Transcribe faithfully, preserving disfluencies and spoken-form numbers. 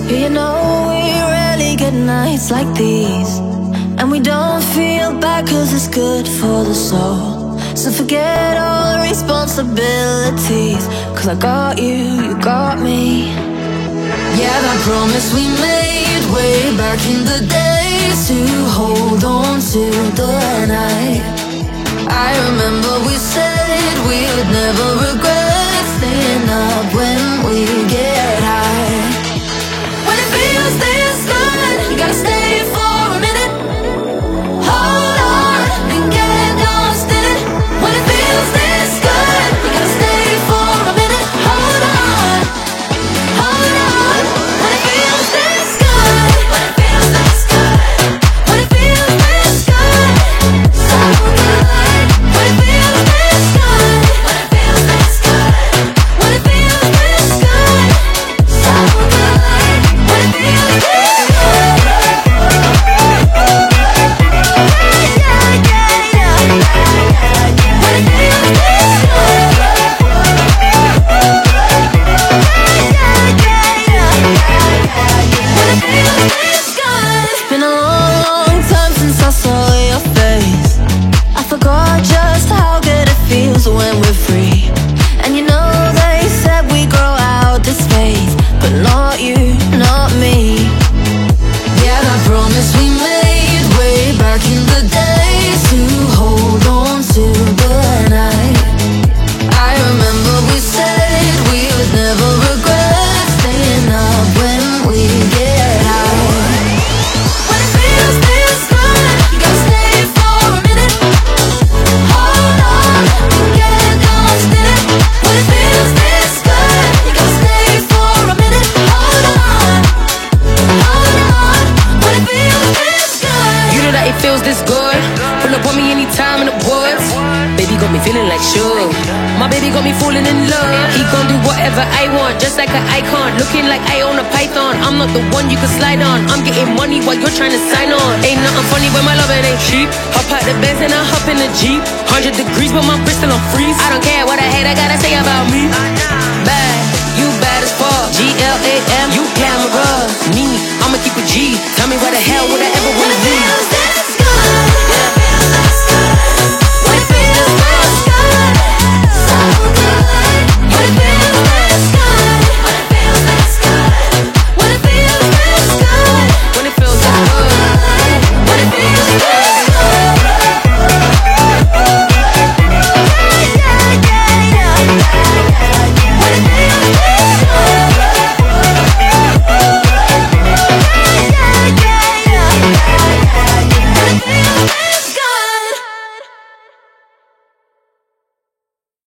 Yeah, you know we rarely get nights like these, and we don't feel bad cause it's good for the soul. So forget all the responsibilities, cause I got you, you got me. Yeah, that promise we made way back in the days, to hold on to the night. I remember we said we would never regret staying up when we get high. When it feels this good, you gotta stay for a minute. Hold on and get lost in it. When it feels this good, you gotta stay for a minute. Hold on, hold on. When it feels this good, when it feels this good, when it feels this good, so good. When it feels this good, when it feels this good, when it feels this good, so good. When it feels this good. It's been a long, long time since I saw your face. I forgot just how good it feels when we're free. And you know they said we grow out this phase, but not you, not me. Yeah, that promise we made way back in the days, to hold on to the night. I remember we said we would never regret staying up when we get high. When it feels this good, you gotta stay for a minute. Hold on and get lost in it. When it feels this good, you gotta stay for a minute. Hold on, hold on. When it feels this good. You know that it feels this good. Pull up on me anytime in the woods. Baby got me feeling like sugar. My baby got me falling in love. He gon' do whatever I want, just like an icon. Looking like I own a python. I'm not the one you can slide on. I'm getting money while you're trying to sign on. Ain't nothing funny when my loving ain't cheap. Hop out the Benz and I hop in the Jeep. Hundred degrees but my wrist still on freeze. I don't care what I hate, I gotta say about me.